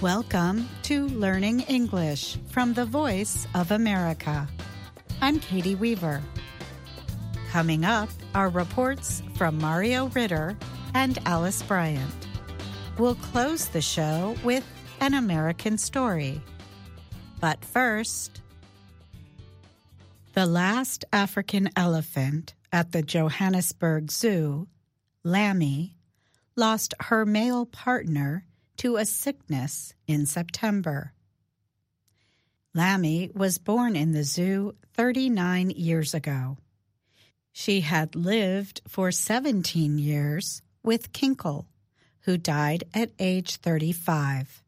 Welcome to Learning English from the Voice of America. I'm Katie Weaver. Coming up are reports from Mario Ritter and Alice Bryant. We'll close the show with an American story. But first, the last African elephant at the Johannesburg Zoo, Lammy, lost her male partner to a sickness in September. Lammy was born in the zoo 39 years ago. She had lived for 17 years with Kinkle, who died at age 35.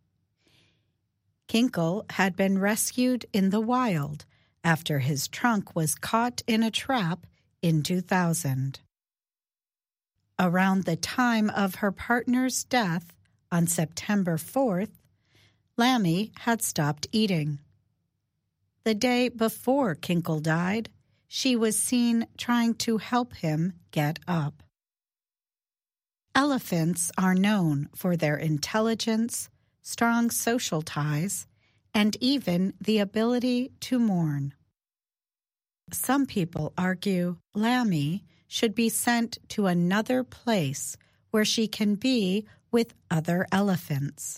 Kinkle had been rescued in the wild after his trunk was caught in a trap in 2000. Around the time of her partner's death, on September 4th, Lammy had stopped eating. The day before Kinkle died, she was seen trying to help him get up. Elephants are known for their intelligence, strong social ties, and even the ability to mourn. Some people argue Lammy should be sent to another place where she can be with other elephants.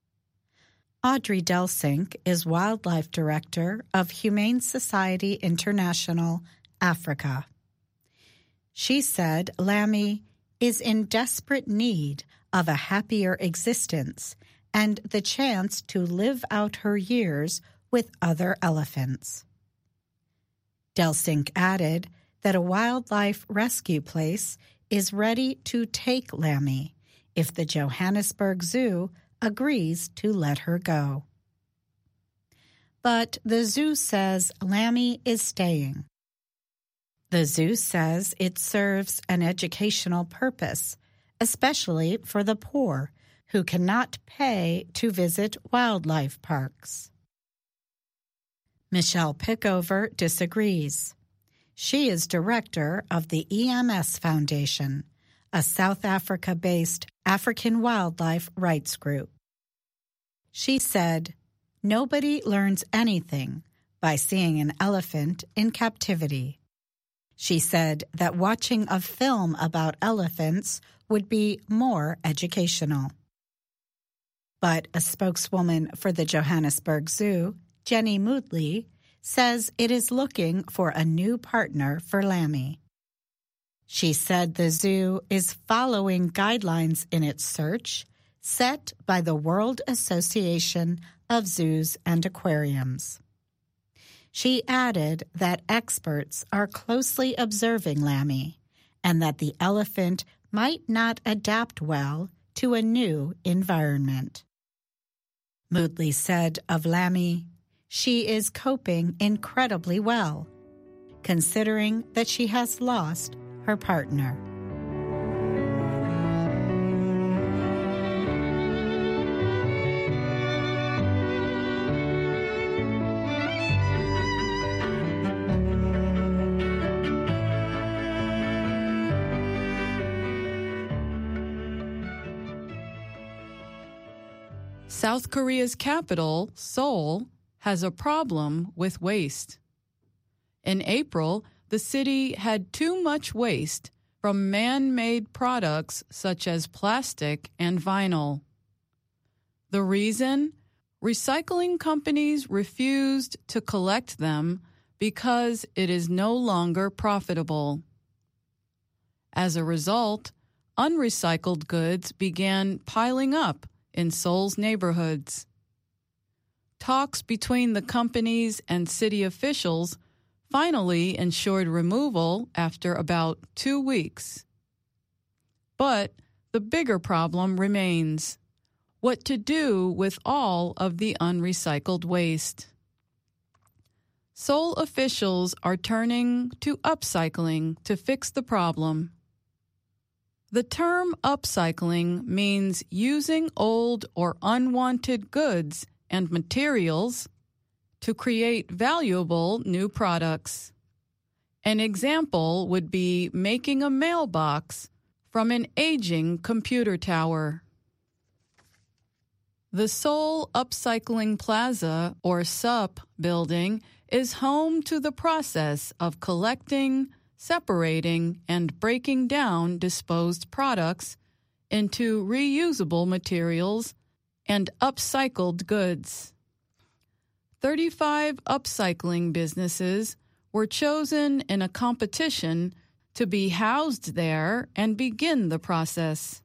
Audrey Delsink is Wildlife Director of Humane Society International, Africa. She said Lammy is in desperate need of a happier existence and the chance to live out her years with other elephants. Delsink added that a wildlife rescue place is ready to take Lammy if the Johannesburg Zoo agrees to let her go. But the zoo says Lammy is staying. The zoo says it serves an educational purpose, especially for the poor who cannot pay to visit wildlife parks. Michelle Pickover disagrees. She is director of the EMS Foundation, a South Africa-based African wildlife rights group. She said, "Nobody learns anything by seeing an elephant in captivity." She said that watching a film about elephants would be more educational. But a spokeswoman for the Johannesburg Zoo, Jenny Moodley, says it is looking for a new partner for Lammy. She said the zoo is following guidelines in its search set by the World Association of Zoos and Aquariums. She added that experts are closely observing Lammy and that the elephant might not adapt well to a new environment. Moodley said of Lammy, "She is coping incredibly well, considering that she has lost her partner." South Korea's capital, Seoul, has a problem with waste. In April, the city had too much waste from man-made products such as plastic and vinyl. The reason? Recycling companies refused to collect them because it is no longer profitable. As a result, unrecycled goods began piling up in Seoul's neighborhoods. Talks between the companies and city officials finally ensured removal after about 2 weeks. But the bigger problem remains: what to do with all of the unrecycled waste. Seoul officials are turning to upcycling to fix the problem. The term upcycling means using old or unwanted goods and materials to create valuable new products. An example would be making a mailbox from an aging computer tower. The Seoul Upcycling Plaza, or SUP, building is home to the process of collecting, separating, and breaking down disposed products into reusable materials and upcycled goods. 35 upcycling businesses were chosen in a competition to be housed there and begin the process.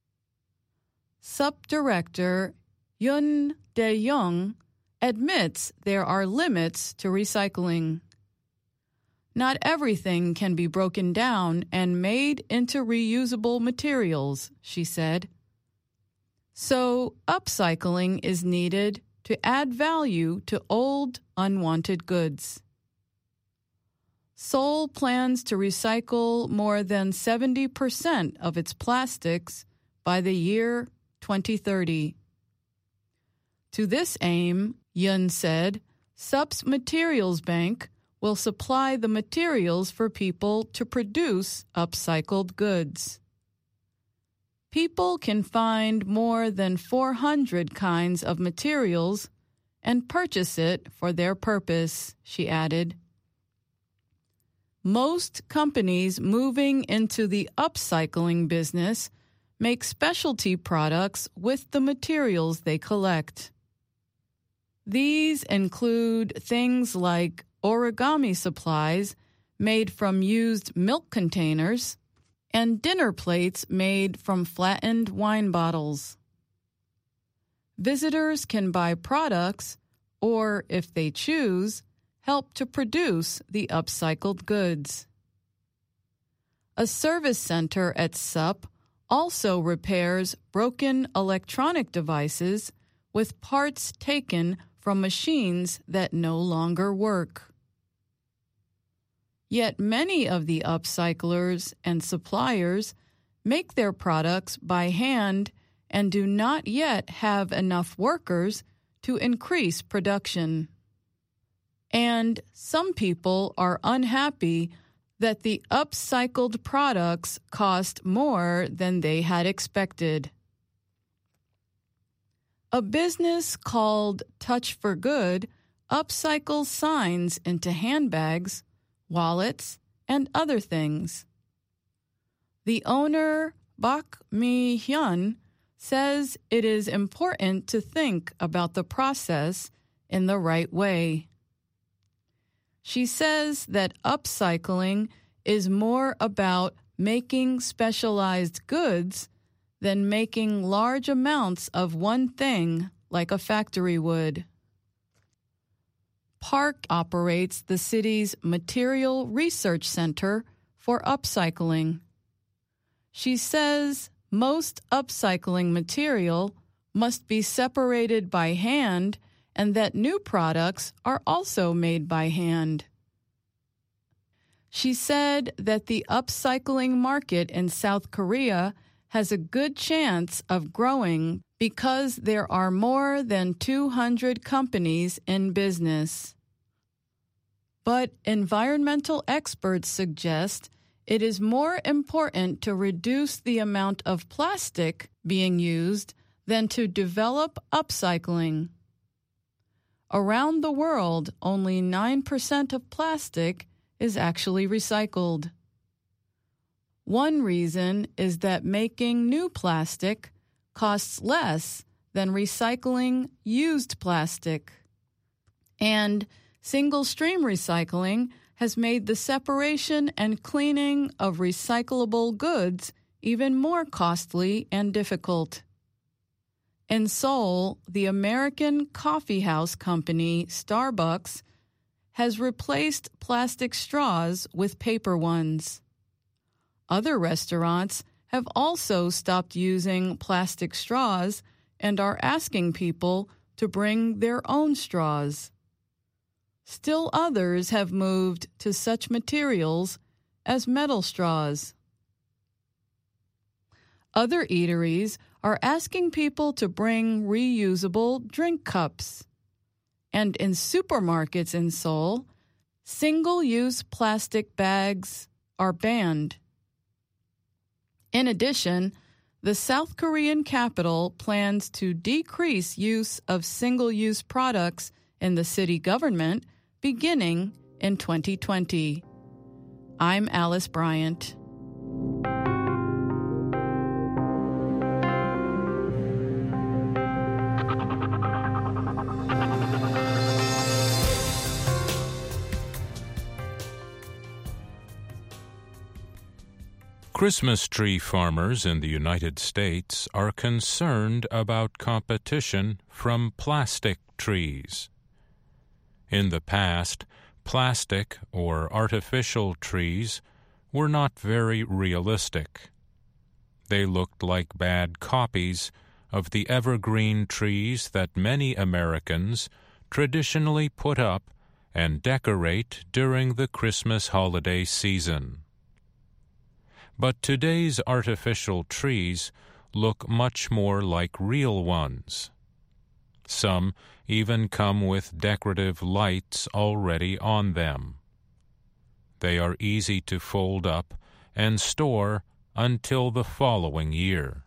SUP Director Yoon Dae-young admits there are limits to recycling. Not everything can be broken down and made into reusable materials, she said. So upcycling is needed to add value to old, unwanted goods. Seoul plans to recycle more than 70% of its plastics by the year 2030. To this aim, Yoon said, SUP's Materials Bank will supply the materials for people to produce upcycled goods. People can find more than 400 kinds of materials and purchase it for their purpose, she added. Most companies moving into the upcycling business make specialty products with the materials they collect. These include things like origami supplies made from used milk containers and dinner plates made from flattened wine bottles. Visitors can buy products or, if they choose, help to produce the upcycled goods. A service center at SUP also repairs broken electronic devices with parts taken from machines that no longer work. Yet many of the upcyclers and suppliers make their products by hand and do not yet have enough workers to increase production. And some people are unhappy that the upcycled products cost more than they had expected. A business called Touch for Good upcycles signs into handbags, wallets, and other things. The owner, Bak Mi-hyun, says it is important to think about the process in the right way. She says that upcycling is more about making specialized goods than making large amounts of one thing like a factory would. Park operates the city's Material Research Center for upcycling. She says most upcycling material must be separated by hand and that new products are also made by hand. She said that the upcycling market in South Korea has a good chance of growing because there are more than 200 companies in business. But environmental experts suggest it is more important to reduce the amount of plastic being used than to develop upcycling. Around the world, only 9% of plastic is actually recycled. One reason is that making new plastic costs less than recycling used plastic. And single-stream recycling has made the separation and cleaning of recyclable goods even more costly and difficult. In Seoul, the American coffee house company Starbucks has replaced plastic straws with paper ones. Other restaurants have also stopped using plastic straws and are asking people to bring their own straws. Still others have moved to such materials as metal straws. Other eateries are asking people to bring reusable drink cups. And in supermarkets in Seoul, single-use plastic bags are banned. In addition, The South Korean capital plans to decrease use of single-use products in the city government beginning in 2020. I'm Alice Bryant. Christmas tree farmers in the United States are concerned about competition from plastic trees. In the past, plastic or artificial trees were not very realistic. They looked like bad copies of the evergreen trees that many Americans traditionally put up and decorate during the Christmas holiday season. But today's artificial trees look much more like real ones. Some even come with decorative lights already on them. They are easy to fold up and store until the following year.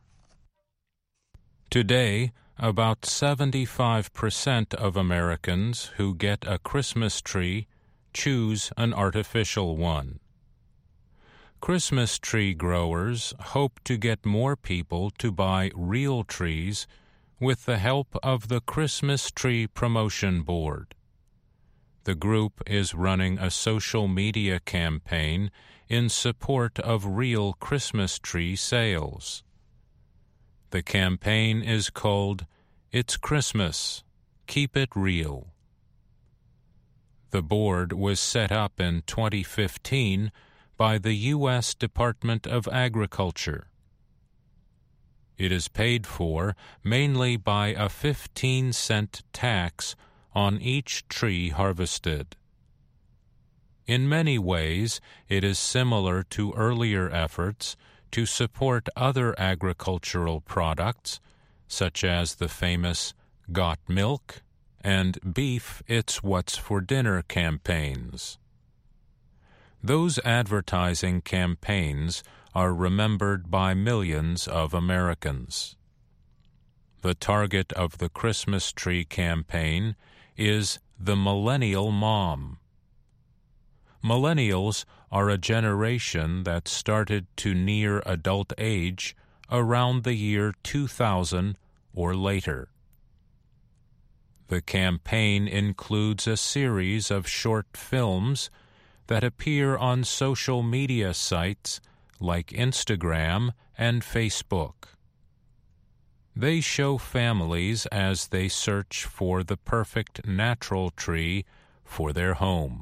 Today, about 75% of Americans who get a Christmas tree choose an artificial one. Christmas tree growers hope to get more people to buy real trees with the help of the Christmas Tree Promotion Board. The group is running a social media campaign in support of real Christmas tree sales. The campaign is called It's Christmas, Keep It Real. The board was set up in 2015 by the U.S. Department of Agriculture. It is paid for mainly by a 15-cent tax on each tree harvested. In many ways, it is similar to earlier efforts to support other agricultural products, such as the famous Got Milk and Beef It's What's for Dinner campaigns. Those advertising campaigns are remembered by millions of Americans. The target of the Christmas tree campaign is the millennial mom. Millennials are a generation that started to near adult age around the year 2000 or later. The campaign includes a series of short films that appear on social media sites like Instagram and Facebook. They show families as they search for the perfect natural tree for their home.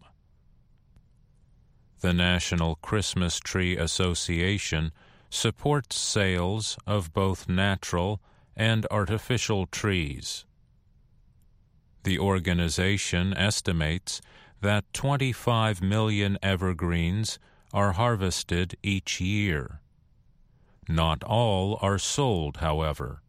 The National Christmas Tree Association supports sales of both natural and artificial trees. The organization estimates that 25 million evergreens are harvested each year. Not all are sold, however.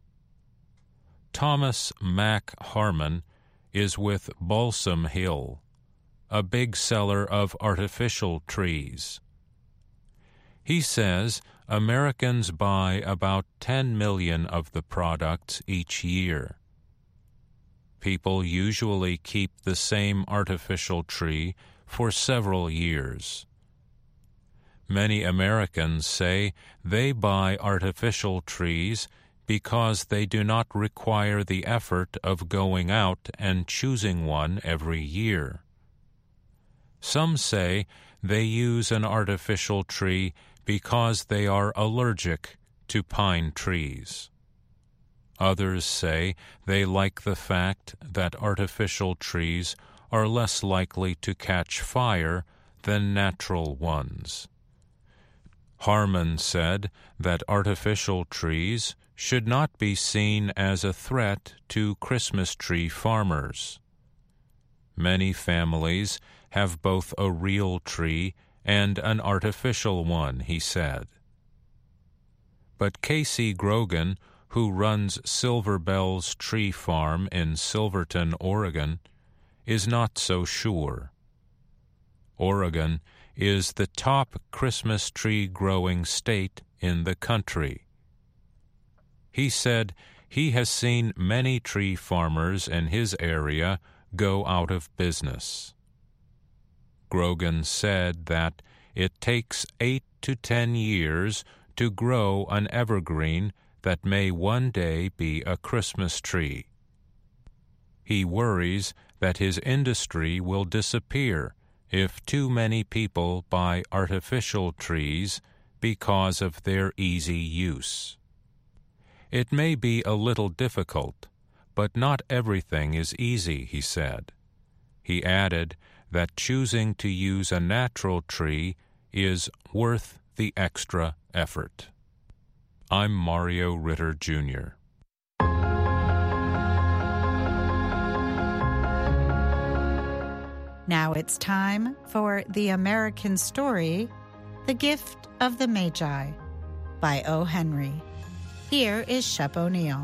Thomas Mack Harmon is with Balsam Hill, a big seller of artificial trees. He says Americans buy about 10 million of the products each year. People usually keep the same artificial tree for several years. Many Americans say they buy artificial trees because they do not require the effort of going out and choosing one every year. Some say they use an artificial tree because they are allergic to pine trees. Others say they like the fact that artificial trees are less likely to catch fire than natural ones. Harmon said that artificial trees should not be seen as a threat to Christmas tree farmers. Many families have both a real tree and an artificial one, he said. But Casey Grogan, who runs Silver Bells Tree Farm in Silverton, Oregon, is not so sure. Oregon is the top Christmas tree growing state in the country. He said he has seen many tree farmers in his area go out of business. Grogan said that it takes 8 to 10 years to grow an evergreen that may one day be a Christmas tree. He worries that his industry will disappear if too many people buy artificial trees because of their easy use. It may be a little difficult, but not everything is easy, he said. He added that choosing to use a natural tree is worth the extra effort. I'm Mario Ritter, Jr. Now it's time for The American Story, The Gift of the Magi, by O. Henry. Here is Shep O'Neill.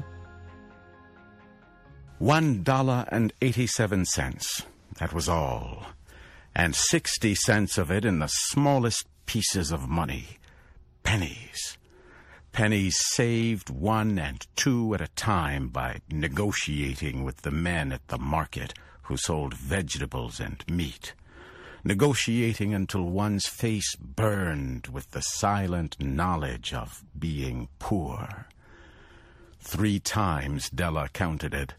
$1.87, that was all, and 60 cents of it in the smallest pieces of money, pennies. Pennies saved 1 and 2 at a time by negotiating with the men at the market who sold vegetables and meat, negotiating until one's face burned with the silent knowledge of being poor. 3 times Della counted it,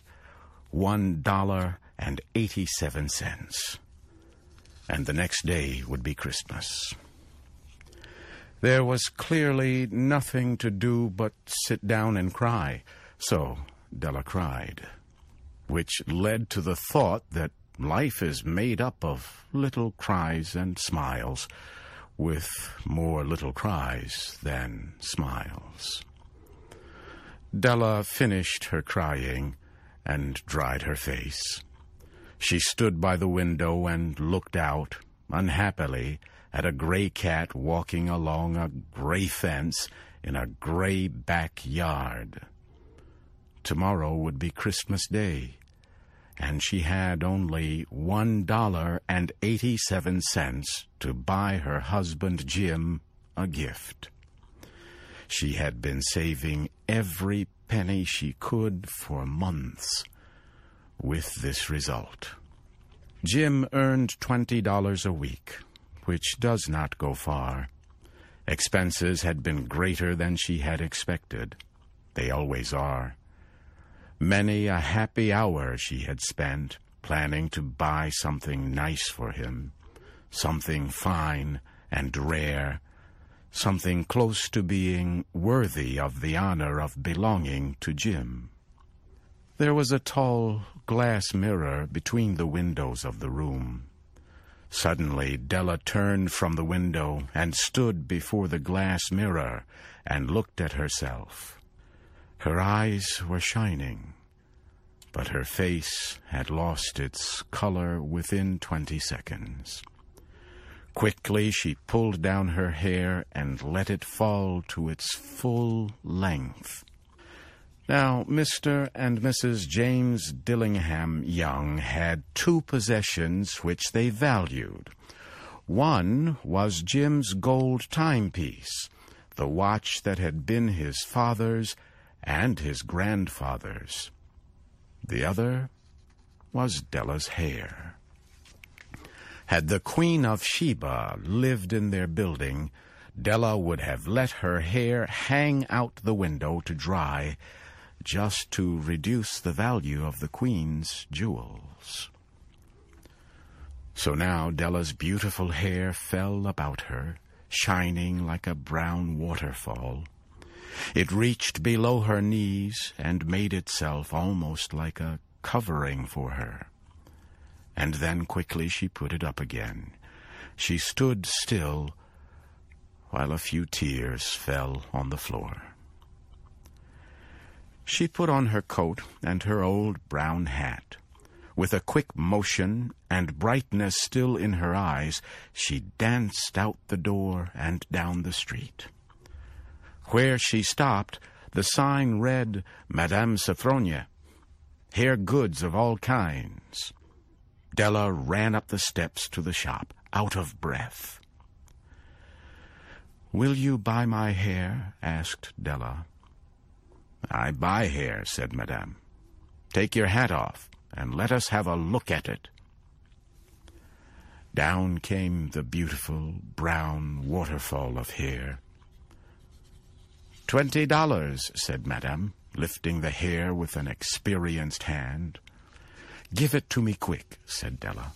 $1.87. And the next day would be Christmas. There was clearly nothing to do but sit down and cry, so Della cried, which led to the thought that life is made up of little cries and smiles, with more little cries than smiles. Della finished her crying and dried her face. She stood by the window and looked out, unhappily, at a gray cat walking along a gray fence in a gray backyard. Tomorrow would be Christmas Day, and she had only $1.87 to buy her husband Jim a gift. She had been saving every penny she could for months, with this result. Jim earned $20 a week, which does not go far. Expenses had been greater than she had expected. They always are. Many a happy hour she had spent planning to buy something nice for him, something fine and rare, something close to being worthy of the honor of belonging to Jim. There was a tall glass mirror between the windows of the room. Suddenly, Della turned from the window and stood before the glass mirror and looked at herself. Her eyes were shining, but her face had lost its color within 20 seconds. Quickly, she pulled down her hair and let it fall to its full length. Now, Mr. and Mrs. James Dillingham Young had 2 possessions which they valued. One was Jim's gold timepiece, the watch that had been his father's and his grandfather's. The other was Della's hair. Had the Queen of Sheba lived in their building, Della would have let her hair hang out the window to dry, just to reduce the value of the Queen's jewels. So now Della's beautiful hair fell about her, shining like a brown waterfall. It reached below her knees and made itself almost like a covering for her. And then quickly she put it up again. She stood still while a few tears fell on the floor. She put on her coat and her old brown hat. With a quick motion and brightness still in her eyes, she danced out the door and down the street. Where she stopped, the sign read, Madame Sophronia, hair goods of all kinds. Della ran up the steps to the shop, out of breath. "Will you buy my hair?" asked Della. "I buy hair," said Madame. "Take your hat off, and let us have a look at it." Down came the beautiful brown waterfall of hair. $20, said Madame, lifting the hair with an experienced hand. "Give it to me quick," said Della.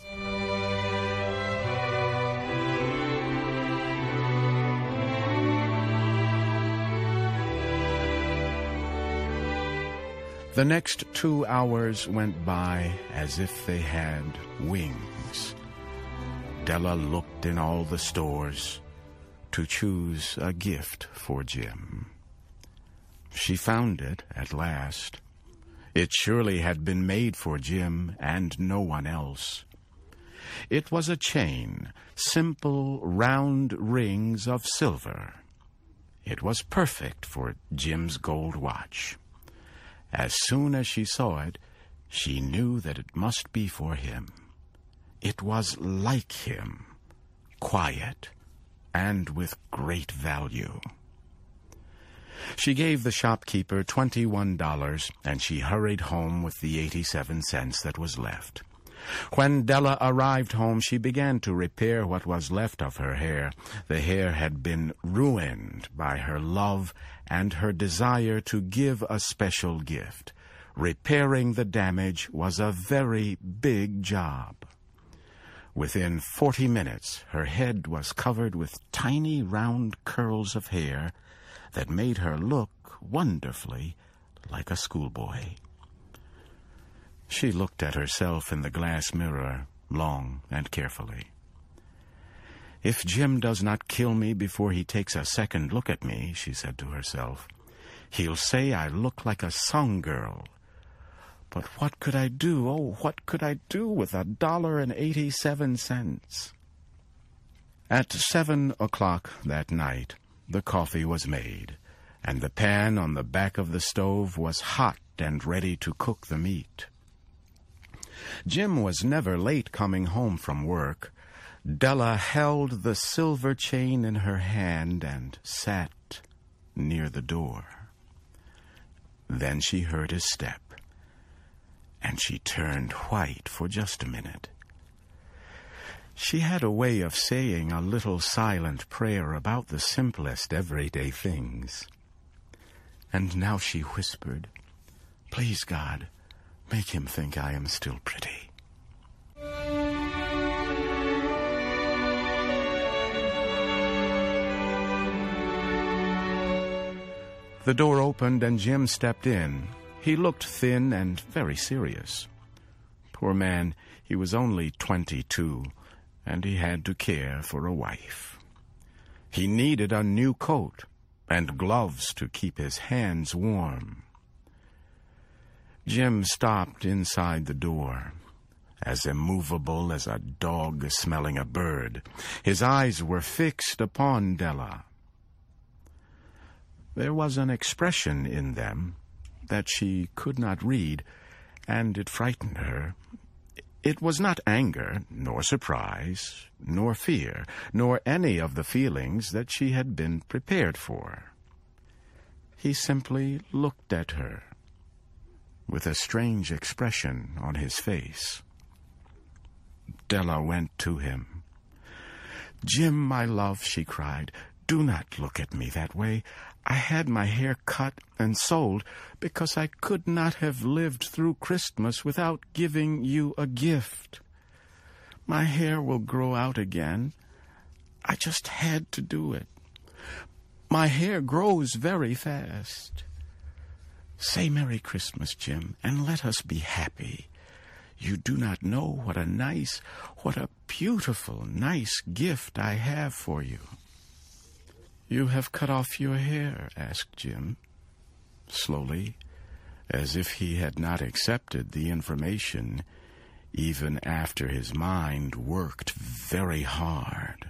The next 2 hours went by as if they had wings. Della looked in all the stores to choose a gift for Jim. She found it at last. It surely had been made for Jim and no one else. It was a chain, simple round rings of silver. It was perfect for Jim's gold watch. As soon as she saw it, she knew that it must be for him. It was like him, quiet, and with great value. She gave the shopkeeper $21, and she hurried home with the 87 cents that was left. When Della arrived home, she began to repair what was left of her hair. The hair had been ruined by her love and her desire to give a special gift. Repairing the damage was a very big job. Within 40 minutes, her head was covered with tiny round curls of hair that made her look wonderfully like a schoolboy. She looked at herself in the glass mirror long and carefully. "If Jim does not kill me before he takes a second look at me," she said to herself, "he'll say I look like a song girl. But what could I do? Oh, what could I do with $1.87? At 7 o'clock that night, the coffee was made, and the pan on the back of the stove was hot and ready to cook the meat. Jim was never late coming home from work. Della held the silver chain in her hand and sat near the door. Then she heard his step, and she turned white for just a minute. She had a way of saying a little silent prayer about the simplest everyday things. And now she whispered, "Please, God, make him think I am still pretty." The door opened and Jim stepped in. He looked thin and very serious. Poor man, he was only 22, and he had to care for a wife. He needed a new coat and gloves to keep his hands warm. Jim stopped inside the door, as immovable as a dog smelling a bird. His eyes were fixed upon Della. There was an expression in them that she could not read, and it frightened her. It was not anger, nor surprise, nor fear, nor any of the feelings that she had been prepared for. He simply looked at her, with a strange expression on his face. Della went to him. "Jim, my love," she cried, "do not look at me that way. I had my hair cut and sold because I could not have lived through Christmas without giving you a gift. My hair will grow out again. I just had to do it. My hair grows very fast. Say Merry Christmas, Jim, and let us be happy. You do not know what a beautiful, nice gift I have for you." "You have cut off your hair?" asked Jim, slowly, as if he had not accepted the information, even after his mind worked very hard.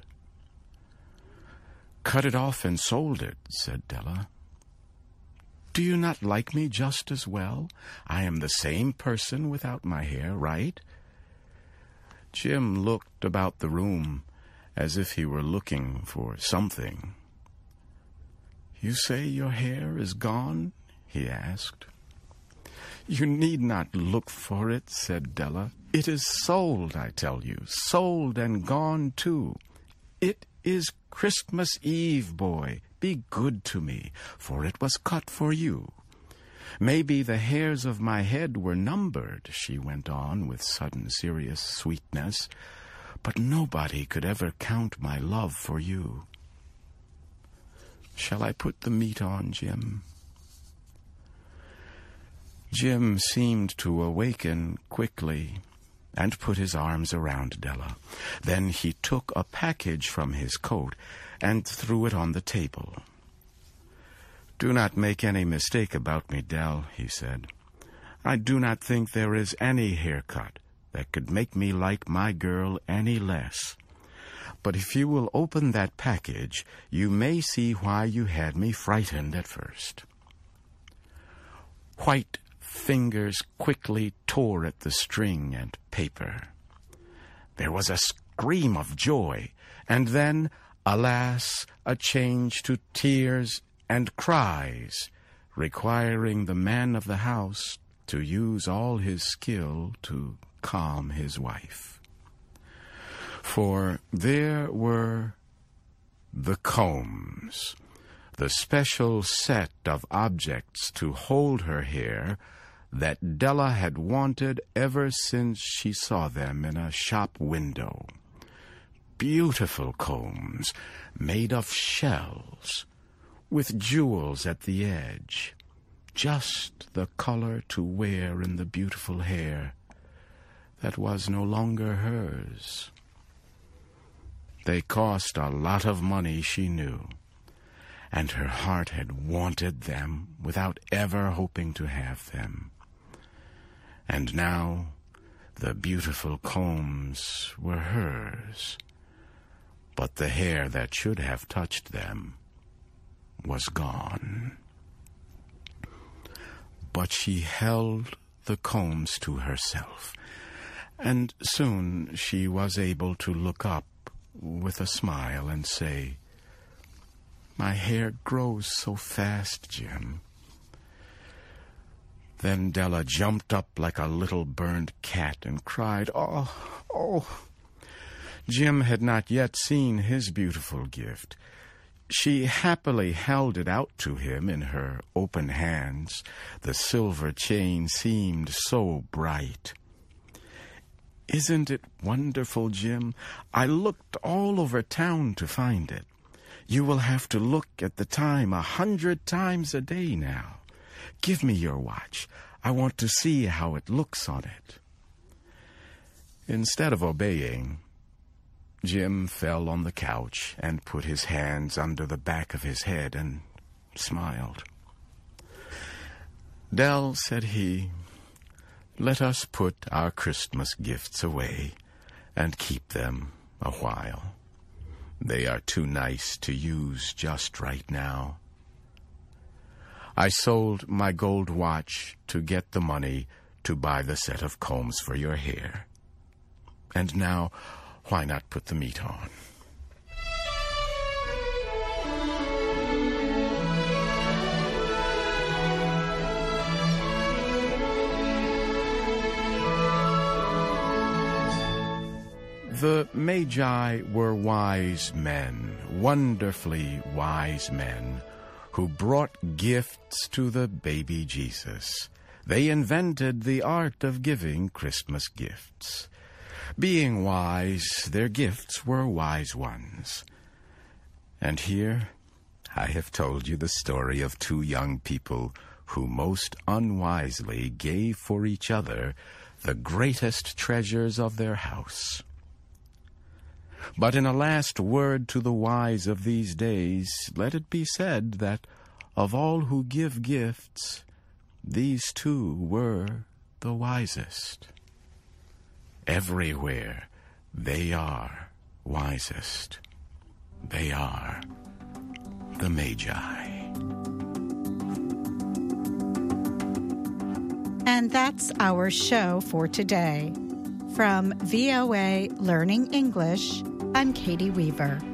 "Cut it off and sold it," said Della. "Do you not like me just as well? I am the same person without my hair, right?" Jim looked about the room as if he were looking for something. "You say your hair is gone?" he asked. "You need not look for it," said Della. "It is sold, I tell you, sold and gone too. It is Christmas Eve, boy. Be good to me, for it was cut for you. Maybe the hairs of my head were numbered," she went on with sudden serious sweetness, "but nobody could ever count my love for you. Shall I put the meat on, Jim?" Jim seemed to awaken quickly and put his arms around Della. Then he took a package from his coat and threw it on the table. "Do not make any mistake about me, Dell," he said. "I do not think there is any haircut that could make me like my girl any less. But if you will open that package, you may see why you had me frightened at first." White fingers quickly tore at the string and paper. There was a scream of joy, and then, alas, a change to tears and cries, requiring the man of the house to use all his skill to calm his wife. For there were the combs, the special set of objects to hold her hair that Della had wanted ever since she saw them in a shop window. Beautiful combs made of shells, with jewels at the edge, just the color to wear in the beautiful hair that was no longer hers. They cost a lot of money, she knew, and her heart had wanted them without ever hoping to have them. And now the beautiful combs were hers, but the hair that should have touched them was gone. But she held the combs to herself, and soon she was able to look up with a smile and say, "My hair grows so fast, Jim." Then Della jumped up like a little burned cat and cried, "Oh, oh!" Jim had not yet seen his beautiful gift. She happily held it out to him in her open hands. The silver chain seemed so bright. "Isn't it wonderful, Jim? I looked all over town to find it. You will have to look at the time 100 times a day now. Give me your watch. I want to see how it looks on it." Instead of obeying, Jim fell on the couch and put his hands under the back of his head and smiled. "Dell," said he, "let us put our Christmas gifts away and keep them a while. They are too nice to use just right now. I sold my gold watch to get the money to buy the set of combs for your hair. And now, why not put the meat on?" The Magi were wise men, wonderfully wise men, who brought gifts to the baby Jesus. They invented the art of giving Christmas gifts. Being wise, their gifts were wise ones. And here I have told you the story of two young people who most unwisely gave for each other the greatest treasures of their house. But in a last word to the wise of these days, let it be said that of all who give gifts, these two were the wisest. Everywhere they are wisest. They are the Magi. And that's our show for today. From VOA Learning English, I'm Katie Weaver.